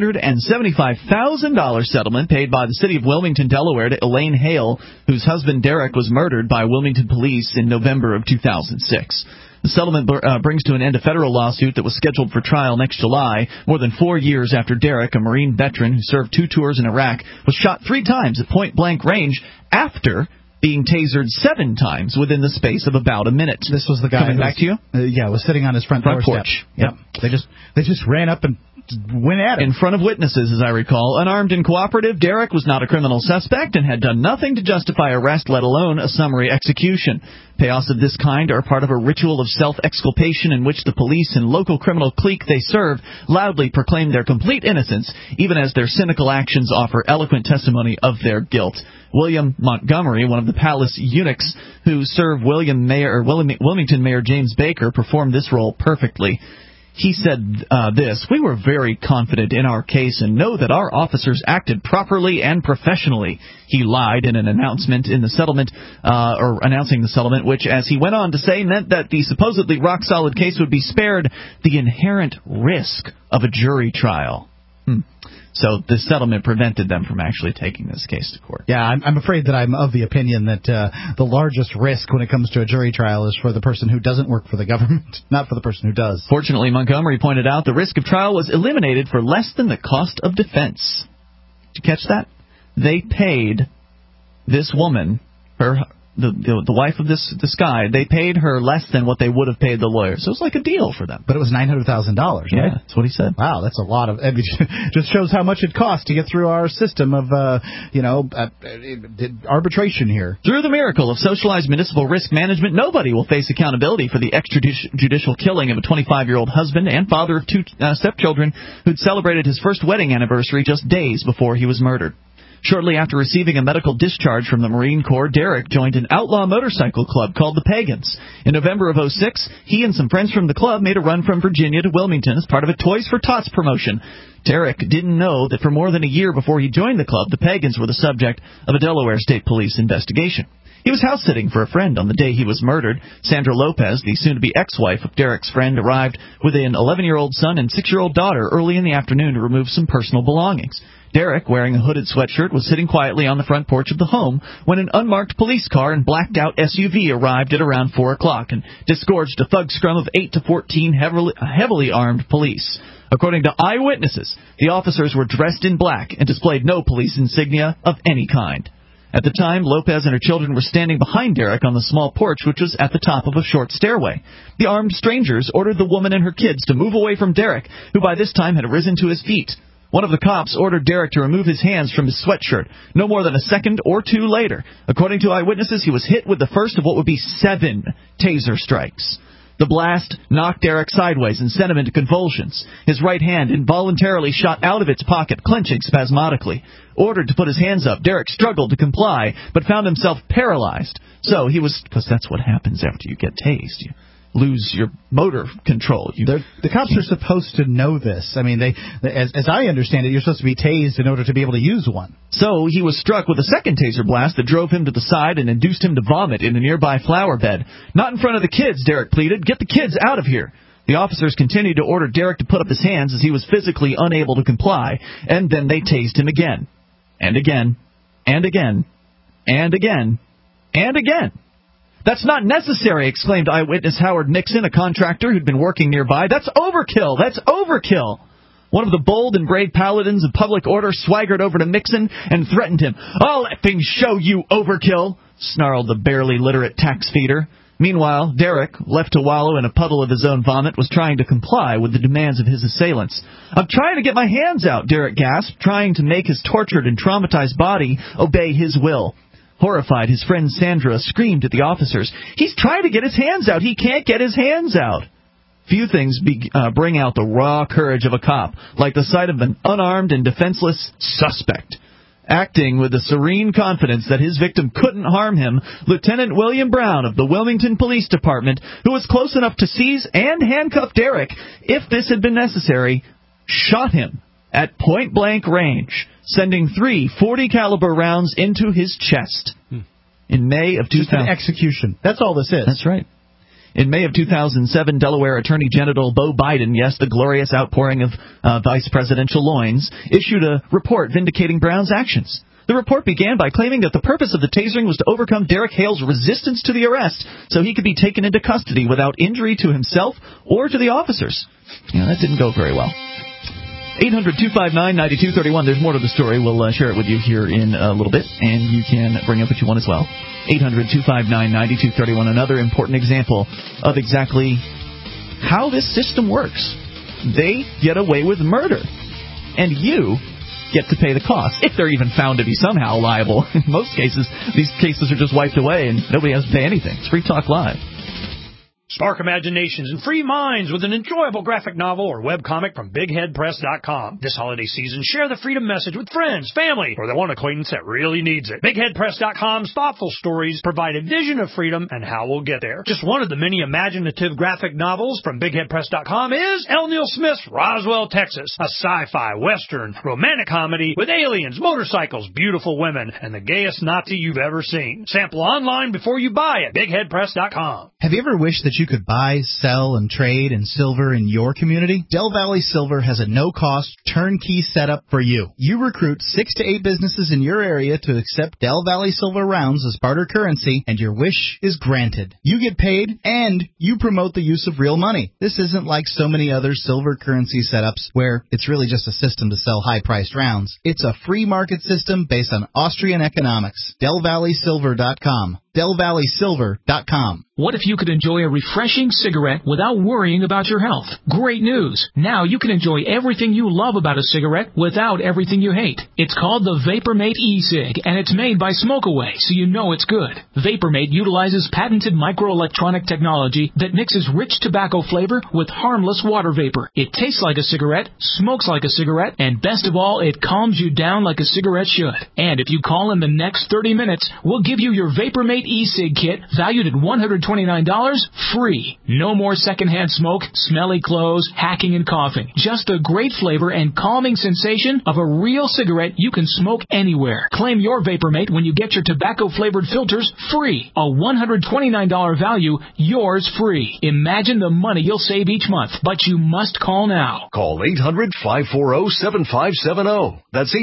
$975,000 settlement paid by the city of Wilmington, Delaware to Elaine Hale, whose husband Derek was murdered by Wilmington police in November of 2006. The settlement brings to an end a federal lawsuit that was scheduled for trial next July, more than 4 years after Derek, a Marine veteran who served 2 tours in Iraq, was shot 3 times at point-blank range after being tasered 7 times within the space of about a minute. This was the guy coming back to you? Was sitting on his front porch. Yep. They just ran up and went at him. In front of witnesses, as I recall. Unarmed and cooperative, Derek was not a criminal suspect and had done nothing to justify arrest, let alone a summary execution. Payoffs of this kind are part of a ritual of self-exculpation in which the police and local criminal clique they serve loudly proclaim their complete innocence, even as their cynical actions offer eloquent testimony of their guilt. William Montgomery, one of the palace eunuchs who served Wilmington Mayor James Baker, performed this role perfectly. He said this: "We were very confident in our case and know that our officers acted properly and professionally." He lied in an announcement in the settlement, announcing the settlement, which, as he went on to say, meant that the supposedly rock-solid case would be spared the inherent risk of a jury trial. So the settlement prevented them from actually taking this case to court. Yeah, I'm afraid that I'm of the opinion that the largest risk when it comes to a jury trial is for the person who doesn't work for the government, not for the person who does. Fortunately, Montgomery pointed out the risk of trial was eliminated for less than the cost of defense. Did you catch that? They paid this woman, the wife of this guy, they paid her less than what they would have paid the lawyer. So it was like a deal for them. But it was $900,000, right? Yeah, that's what he said. Wow, that's a lot of... just shows how much it costs to get through our system of, arbitration here. Through the miracle of socialized municipal risk management, nobody will face accountability for the extrajudicial killing of a 25-year-old husband and father of 2 stepchildren who'd celebrated his first wedding anniversary just days before he was murdered. Shortly after receiving a medical discharge from the Marine Corps, Derek joined an outlaw motorcycle club called the Pagans. In November of 2006, he and some friends from the club made a run from Virginia to Wilmington as part of a Toys for Tots promotion. Derek didn't know that for more than a year before he joined the club, the Pagans were the subject of a Delaware State Police investigation. He was house-sitting for a friend on the day he was murdered. Sandra Lopez, the soon-to-be ex-wife of Derek's friend, arrived with an 11-year-old son and 6-year-old daughter early in the afternoon to remove some personal belongings. Derek, wearing a hooded sweatshirt, was sitting quietly on the front porch of the home when an unmarked police car and blacked-out SUV arrived at around 4 o'clock and disgorged a thug scrum of 8 to 14 heavily armed police. According to eyewitnesses, the officers were dressed in black and displayed no police insignia of any kind. At the time, Lopez and her children were standing behind Derek on the small porch, which was at the top of a short stairway. The armed strangers ordered the woman and her kids to move away from Derek, who by this time had risen to his feet. One of the cops ordered Derek to remove his hands from his sweatshirt no more than a second or two later. According to eyewitnesses, he was hit with the first of what would be 7 taser strikes. The blast knocked Derek sideways and sent him into convulsions. His right hand involuntarily shot out of its pocket, clenching spasmodically. Ordered to put his hands up, Derek struggled to comply, but found himself paralyzed. So he was, because that's what happens after you get tased. You lose your motor control. The cops are supposed to know this. I mean, as I understand it, you're supposed to be tased in order to be able to use one. So he was struck with a second taser blast that drove him to the side and induced him to vomit in a nearby flower bed. Not in front of the kids, Derek pleaded. Get the kids out of here. The officers continued to order Derek to put up his hands as he was physically unable to comply, and then they tased him again. And again. And again. And again. And again. That's not necessary, exclaimed eyewitness Howard Nixon, a contractor who'd been working nearby. That's overkill! That's overkill! One of the bold and brave paladins of public order swaggered over to Nixon and threatened him. I'll effing show you, overkill! Snarled the barely literate tax feeder. Meanwhile, Derek, left to wallow in a puddle of his own vomit, was trying to comply with the demands of his assailants. I'm trying to get my hands out, Derek gasped, trying to make his tortured and traumatized body obey his will. Horrified, his friend Sandra screamed at the officers. He's trying to get his hands out. He can't get his hands out. Few things bring out the raw courage of a cop, like the sight of an unarmed and defenseless suspect. Acting with the serene confidence that his victim couldn't harm him, Lieutenant William Brown of the Wilmington Police Department, who was close enough to seize and handcuff Derek, if this had been necessary, shot him at point-blank range, sending 3 .40-caliber rounds into his chest. In May of 2000, just an execution. That's all this is. That's right. In May of 2007, Delaware Attorney General Beau Biden, yes, the glorious outpouring of vice presidential loins, issued a report vindicating Brown's actions. The report began by claiming that the purpose of the tasering was to overcome Derek Hale's resistance to the arrest so he could be taken into custody without injury to himself or to the officers. Yeah, that didn't go very well. 800-259-9231. There's more to the story. We'll share it with you here in a little bit, and you can bring up what you want as well. 800-259-9231. Another important example of exactly how this system works. They get away with murder, and you get to pay the cost, if they're even found to be somehow liable. In most cases, these cases are just wiped away, and nobody has to pay anything. It's Free Talk Live. Spark imaginations and free minds with an enjoyable graphic novel or webcomic from BigHeadPress.com. This holiday season, share the freedom message with friends, family, or the one acquaintance that really needs it. BigHeadPress.com's thoughtful stories provide a vision of freedom and how we'll get there. Just one of the many imaginative graphic novels from BigHeadPress.com is L. Neil Smith's Roswell, Texas, a sci-fi, western, romantic comedy with aliens, motorcycles, beautiful women, and the gayest Nazi you've ever seen. Sample online before you buy at BigHeadPress.com. Have you ever wished that you could buy, sell, and trade in silver in your community? Del Valley Silver has a no-cost, turnkey setup for you. You recruit 6 to 8 businesses in your area to accept Del Valley Silver rounds as barter currency, and your wish is granted. You get paid, and you promote the use of real money. This isn't like so many other silver currency setups where it's really just a system to sell high-priced rounds. It's a free market system based on Austrian economics. DelValleySilver.com. DelValleySilver.com. What if you could enjoy a refreshing cigarette without worrying about your health? Great news! Now you can enjoy everything you love about a cigarette without everything you hate. It's called the VaporMate e-cig, and it's made by Smokeaway, so you know it's good. VaporMate utilizes patented microelectronic technology that mixes rich tobacco flavor with harmless water vapor. It tastes like a cigarette, smokes like a cigarette, and best of all, it calms you down like a cigarette should. And if you call in the next 30 minutes, we'll give you your VaporMate e-cig kit valued at $129 free. No more secondhand smoke, smelly clothes, hacking and coughing. Just the great flavor and calming sensation of a real cigarette you can smoke anywhere. Claim your VaporMate when you get your tobacco-flavored filters free. A $129 value, yours free. Imagine the money you'll save each month, but you must call now. Call 800-540-7570. That's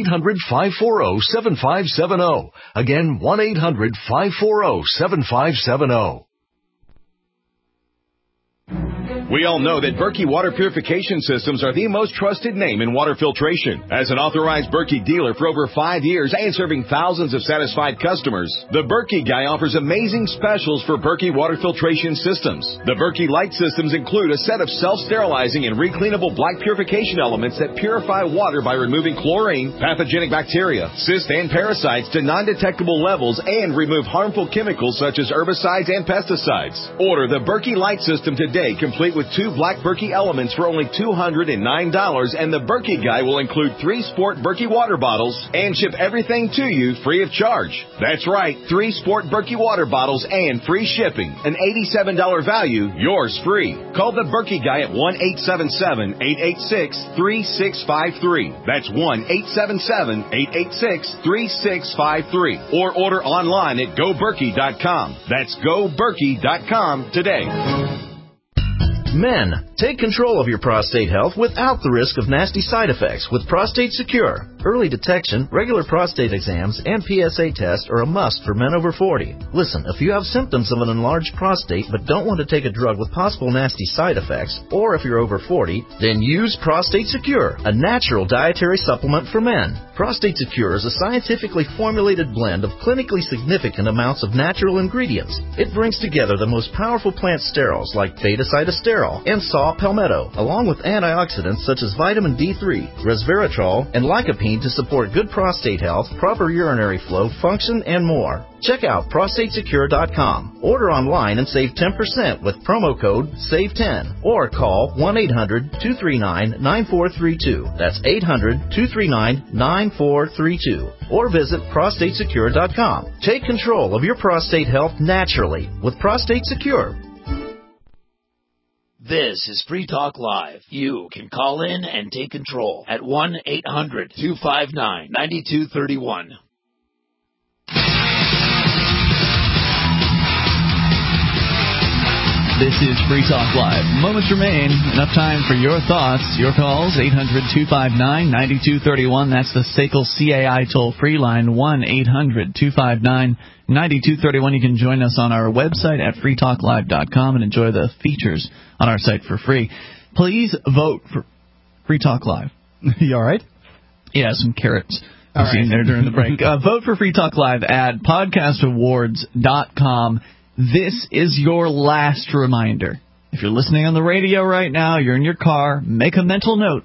800-540-7570. Again, 1-800-540-7570. We all know that Berkey Water Purification Systems are the most trusted name in water filtration. As an authorized Berkey dealer for over 5 years and serving thousands of satisfied customers, the Berkey Guy offers amazing specials for Berkey Water Filtration Systems. The Berkey Light Systems include a set of self-sterilizing and recleanable black purification elements that purify water by removing chlorine, pathogenic bacteria, cysts, and parasites to non-detectable levels and remove harmful chemicals such as herbicides and pesticides. Order the Berkey Light System today, complete with 2 black Berkey elements for only $209, and the Berkey Guy will include 3 Sport Berkey water bottles and ship everything to you free of charge. That's right, 3 Sport Berkey water bottles and free shipping. An $87 value, yours free. Call the Berkey Guy at 1-877-886-3653. That's 1-877-886-3653. Or order online at GoBerkey.com. That's GoBerkey.com today. Men, take control of your prostate health without the risk of nasty side effects with Prostate Secure. Early detection, regular prostate exams, and PSA tests are a must for men over 40. Listen, if you have symptoms of an enlarged prostate but don't want to take a drug with possible nasty side effects, or if you're over 40, then use Prostate Secure, a natural dietary supplement for men. Prostate Secure is a scientifically formulated blend of clinically significant amounts of natural ingredients. It brings together the most powerful plant sterols like beta-cytosterol and saw palmetto, along with antioxidants such as vitamin D3, resveratrol, and lycopene to support good prostate health, proper urinary flow, function, and more. Check out prostatesecure.com. Order online and save 10% with promo code SAVE10 or call 1-800-239-9432. That's 800-239-9432. Or visit prostatesecure.com. Take control of your prostate health naturally with Prostate Secure. This is Free Talk Live. You can call in and take control at 1-800-259-9231. This is Free Talk Live. Moments remain. Enough time for your thoughts, your calls. 800-259-9231. That's the SACL CAI toll-free line. 1-800-259-9231. You can join us on our website at freetalklive.com and enjoy the features on our site for free. Please vote for Free Talk Live. You all right? Yeah, some carrots. I've seen there during the break. Vote for Free Talk Live at podcastawards.com. This is your last reminder. If you're listening on the radio right now, you're in your car, make a mental note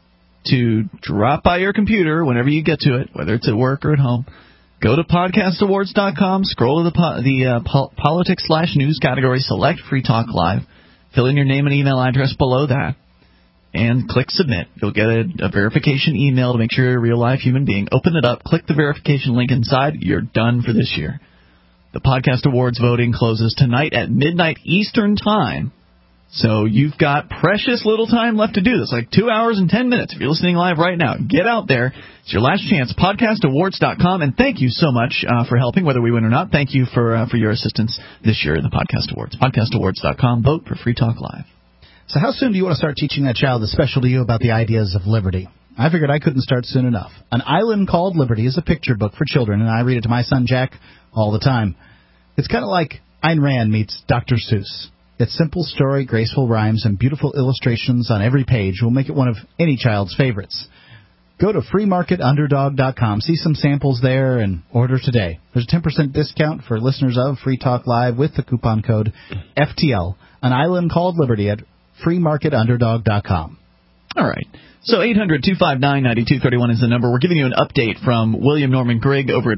to drop by your computer whenever you get to it, whether it's at work or at home. Go to podcastawards.com, scroll to the politics/news category, select Free Talk Live, fill in your name and email address below that, and click submit. You'll get a verification email to make sure you're a real-life human being. Open it up, click the verification link inside. You're done for this year. The Podcast Awards voting closes tonight at midnight Eastern Time. So you've got precious little time left to do this, like 2 hours and 10 minutes. If you're listening live right now, get out there. It's your last chance, podcastawards.com. And thank you so much for helping, whether we win or not. Thank you for your assistance this year in the Podcast Awards. Podcastawards.com. Vote for Free Talk Live. So how soon do you want to start teaching that child that's special to you about the ideas of liberty? I figured I couldn't start soon enough. An Island Called Liberty is a picture book for children, and I read it to my son Jack all the time. It's kind of like Ayn Rand meets Dr. Seuss. Its simple story, graceful rhymes, and beautiful illustrations on every page will make it one of any child's favorites. Go to freemarketunderdog.com, see some samples there, and order today. There's a 10% discount for listeners of Free Talk Live with the coupon code FTL. An Island Called Liberty at freemarketunderdog.com. All right. So 800-259-9231 is the number. We're giving you an update from William Norman Grigg over at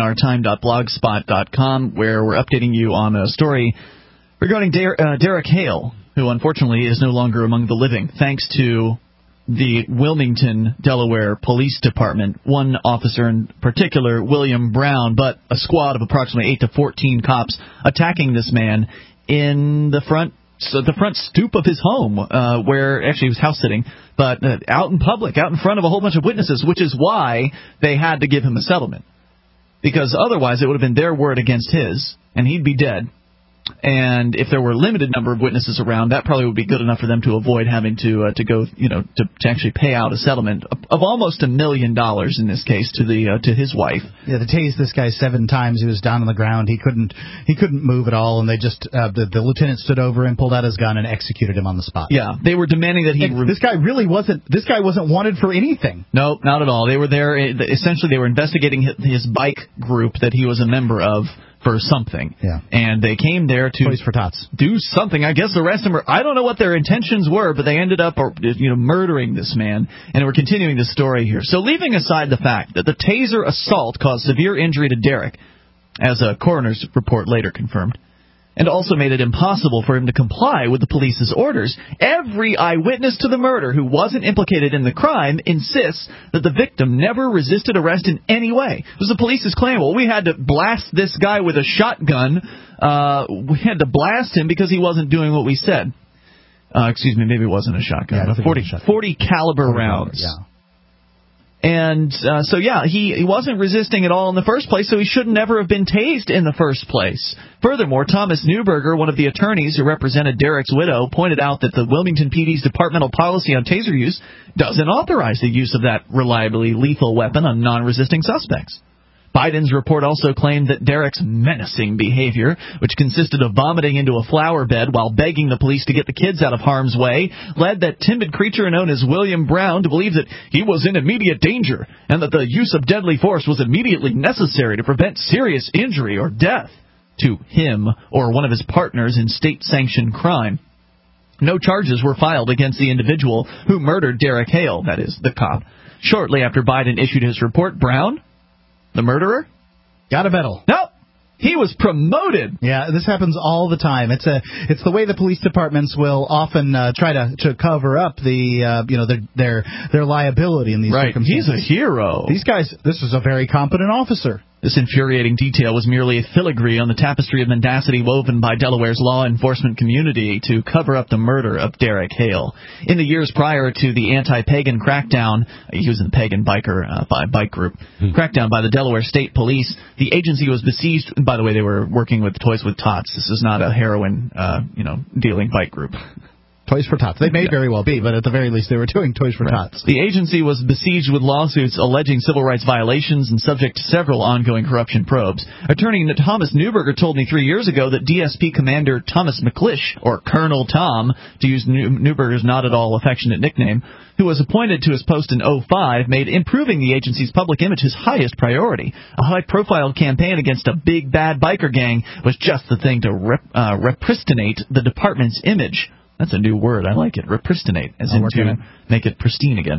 freedominourtime.blogspot.com, where we're updating you on a story regarding Derek Hale, who unfortunately is no longer among the living, thanks to the Wilmington, Delaware Police Department. One officer in particular, William Brown, but a squad of approximately 8 to 14 cops attacking this man in the front stoop of his home, where actually he was house sitting, but out in public, out in front of a whole bunch of witnesses, which is why they had to give him a settlement. Because otherwise it would have been their word against his, and he'd be dead. And if there were a limited number of witnesses around, that probably would be good enough for them to avoid having to go, to actually pay out a settlement of almost $1 million in this case to his wife. Yeah, they tased this guy 7 times. He was down on the ground. He couldn't move at all, and they just the lieutenant stood over him, pulled out his gun, and executed him on the spot. Yeah, they were demanding that he. This guy wasn't wanted for anything. No, not at all. They were there. Essentially, they were investigating his bike group that he was a member of for something. Yeah. And they came there to Toys for Tots. Do something. I guess arrest him. I don't know what their intentions were, but they ended up murdering this man. And we're continuing the story here. So leaving aside the fact that the taser assault caused severe injury to Derek, as a coroner's report later confirmed, and also made it impossible for him to comply with the police's orders, every eyewitness to the murder who wasn't implicated in the crime insists that the victim never resisted arrest in any way. It was the police's claim. Well, we had to blast this guy with a shotgun. We had to blast him because he wasn't doing what we said. Excuse me, maybe it wasn't a shotgun. Yeah, 40 caliber rounds. Yeah. And he wasn't resisting at all in the first place, so he should never have been tased in the first place. Furthermore, Thomas Newberger, one of the attorneys who represented Derek's widow, pointed out that the Wilmington PD's departmental policy on taser use doesn't authorize the use of that reliably lethal weapon on non-resisting suspects. Biden's report also claimed that Derek's menacing behavior, which consisted of vomiting into a flower bed while begging the police to get the kids out of harm's way, led that timid creature known as William Brown to believe that he was in immediate danger and that the use of deadly force was immediately necessary to prevent serious injury or death to him or one of his partners in state-sanctioned crime. No charges were filed against the individual who murdered Derek Hale, that is, the cop. Shortly after Biden issued his report, Brown, the murderer, got a medal. No, he was promoted. Yeah, this happens all the time. It's the way the police departments will often try to cover up their liability in these circumstances. He's a hero. These guys. This is a very competent officer. This infuriating detail was merely a filigree on the tapestry of mendacity woven by Delaware's law enforcement community to cover up the murder of Derek Hale. In the years prior to the anti-pagan crackdown, he was in the pagan biker bike group, crackdown by the Delaware State Police, the agency was besieged. By the way, they were working with Toys with Tots. This is not a heroin, dealing bike group. Toys for Tots. They may very well be, but at the very least they were doing Toys for Tots. The agency was besieged with lawsuits alleging civil rights violations and subject to several ongoing corruption probes. Attorney Thomas Newberger told me 3 years ago that DSP Commander Thomas McClish, or Colonel Tom, to use Newberger's not at all affectionate nickname, who was appointed to his post in 2005, made improving the agency's public image his highest priority. A high-profile campaign against a big bad biker gang was just the thing to repristinate the department's image. That's a new word. I like it. Repristinate, as in to make it pristine again.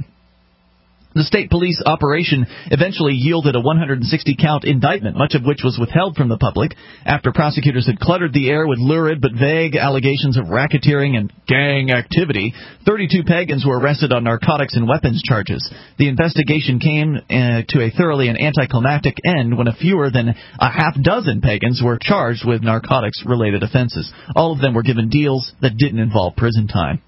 The state police operation eventually yielded a 160-count indictment, much of which was withheld from the public after prosecutors had cluttered the air with lurid but vague allegations of racketeering and gang activity. 32 pagans were arrested on narcotics and weapons charges. The investigation came to a thoroughly and anticlimactic end when fewer than a half dozen pagans were charged with narcotics-related offenses. All of them were given deals that didn't involve prison time.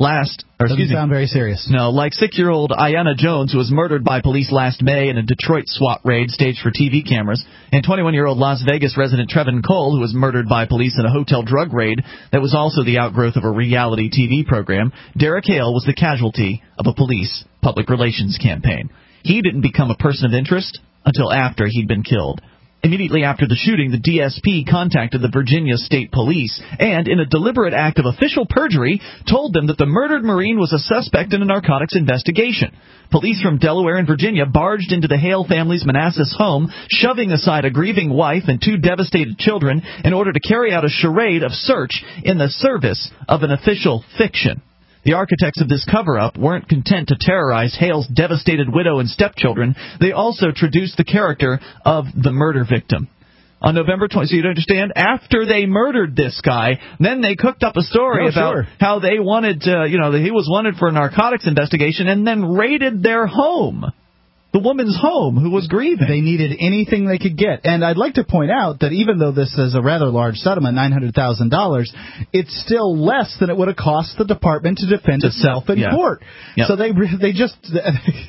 Doesn't sound very serious. No, like 6-year-old Ayanna Jones, who was murdered by police last May in a Detroit SWAT raid staged for TV cameras, and 21-year-old Las Vegas resident Trevin Cole, who was murdered by police in a hotel drug raid that was also the outgrowth of a reality TV program, Derek Hale was the casualty of a police public relations campaign. He didn't become a person of interest until after he'd been killed. Immediately after the shooting, the DSP contacted the Virginia State Police and, in a deliberate act of official perjury, told them that the murdered Marine was a suspect in a narcotics investigation. Police from Delaware and Virginia barged into the Hale family's Manassas home, shoving aside a grieving wife and 2 devastated children in order to carry out a charade of search in the service of an official fiction. The architects of this cover-up weren't content to terrorize Hale's devastated widow and stepchildren. They also traduced the character of the murder victim. On November 20th, so you understand, after they murdered this guy, then they cooked up a story about how they wanted to, that he was wanted for a narcotics investigation and then raided their home. The woman's home, who was grieving. They needed anything they could get. And I'd like to point out that even though this is a rather large settlement, $900,000, it's still less than it would have cost the department to defend itself in court. Yep. So they just...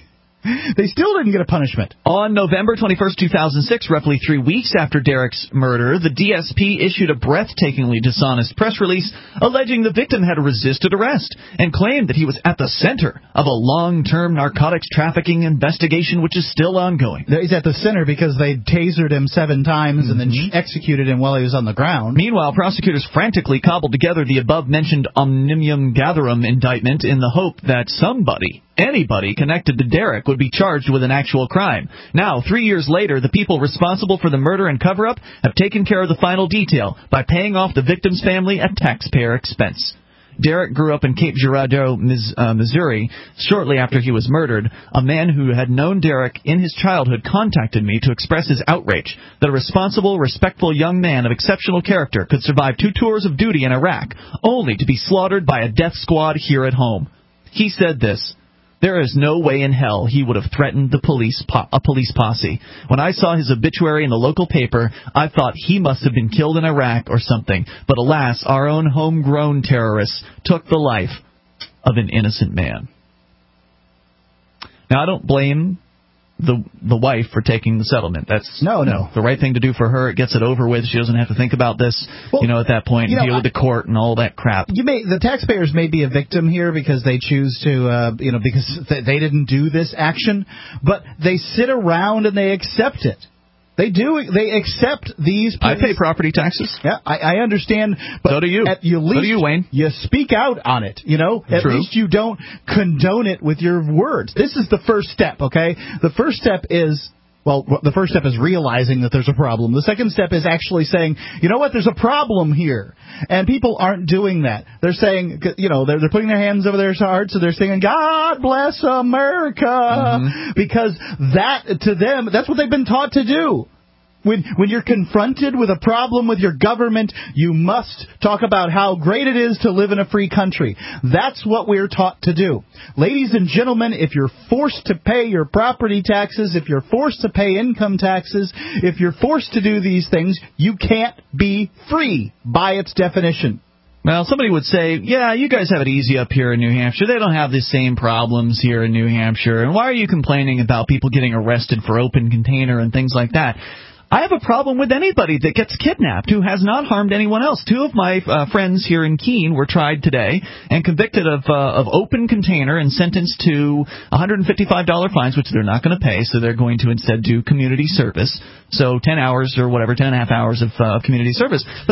They still didn't get a punishment. On November 21st, 2006, roughly 3 weeks after Derek's murder, the DSP issued a breathtakingly dishonest press release alleging the victim had resisted arrest and claimed that he was at the center of a long-term narcotics trafficking investigation which is still ongoing. He's at the center because they tasered him 7 times and then executed him while he was on the ground. Meanwhile, prosecutors frantically cobbled together the above-mentioned Omnium Gatherum indictment in the hope that anybody connected to Derek would be charged with an actual crime. Now, 3 years later, the people responsible for the murder and cover-up have taken care of the final detail by paying off the victim's family at taxpayer expense. Derek grew up in Cape Girardeau, Missouri. Shortly after he was murdered, a man who had known Derek in his childhood contacted me to express his outrage that a responsible, respectful young man of exceptional character could survive 2 tours of duty in Iraq, only to be slaughtered by a death squad here at home. He said this: "There is no way in hell he would have threatened a police posse. When I saw his obituary in the local paper, I thought he must have been killed in Iraq or something. But alas, our own homegrown terrorists took the life of an innocent man." Now, I don't blame the wife for taking the settlement. That's no. The right thing to do for her. It gets it over with. She doesn't have to think about this, at that point, and deal with the court and all that crap. The taxpayers may be a victim here because they choose to, because they didn't do this action, but they sit around and they accept it. They do. They accept these. I pay property taxes. Yeah, I understand. But so do you. At least so do you, Wayne. You speak out on it. At True. least you don't condone it with your words. This is the first step. Okay. The first step is. Well, the first step is realizing that there's a problem. The second step is actually saying, you know what, there's a problem here. And people aren't doing that. They're saying, they're putting their hands over their hearts and they're saying, God bless America. Because that, to them, that's what they've been taught to do. When you're confronted with a problem with your government, you must talk about how great it is to live in a free country. That's what we're taught to do. Ladies and gentlemen, if you're forced to pay your property taxes, if you're forced to pay income taxes, if you're forced to do these things, you can't be free by its definition. Well, somebody would say, yeah, you guys have it easy up here in New Hampshire. They don't have the same problems here in New Hampshire. And why are you complaining about people getting arrested for open container and things like that? I have a problem with anybody that gets kidnapped who has not harmed anyone else. 2 of my friends here in Keene were tried today and convicted of open container and sentenced to $155 fines, which they're not going to pay, so they're going to instead do community service. So 10 hours or whatever, 10 and a half hours of community service. But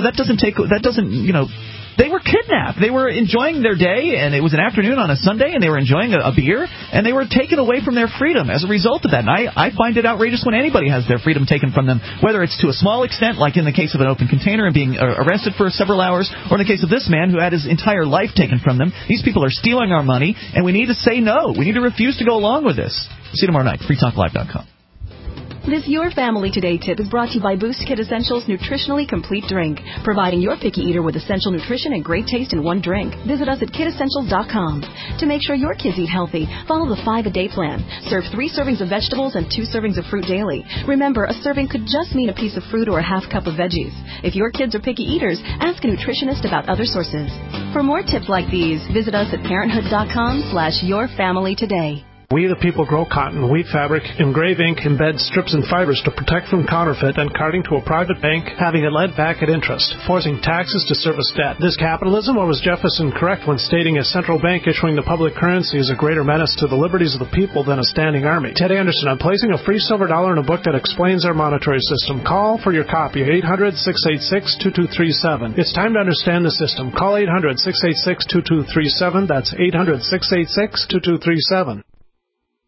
they were kidnapped. They were enjoying their day, and it was an afternoon on a Sunday, and they were enjoying a beer, and they were taken away from their freedom as a result of that. And I find it outrageous when anybody has their freedom taken from them, whether it's to a small extent, like in the case of an open container and being arrested for several hours, or in the case of this man who had his entire life taken from them. These people are stealing our money, and we need to say no. We need to refuse to go along with this. See you tomorrow night. FreeTalkLive.com. This Your Family Today tip is brought to you by Boost Kid Essentials Nutritionally Complete Drink, providing your picky eater with essential nutrition and great taste in one drink. Visit us at kidessentials.com. To make sure your kids eat healthy, follow the 5-a-day plan. Serve 3 servings of vegetables and 2 servings of fruit daily. Remember, a serving could just mean a piece of fruit or a half cup of veggies. If your kids are picky eaters, ask a nutritionist about other sources. For more tips like these, visit us at parenthood.com/yourfamilytoday. We the people grow cotton, weave fabric, engrave ink, embed strips and fibers to protect from counterfeit and carting to a private bank, having it lent back at interest, forcing taxes to service debt. This capitalism, or was Jefferson correct when stating a central bank issuing the public currency is a greater menace to the liberties of the people than a standing army? Ted Anderson, I'm placing a free silver dollar in a book that explains our monetary system. Call for your copy, 800-686-2237. It's time to understand the system. Call 800-686-2237. That's 800-686-2237.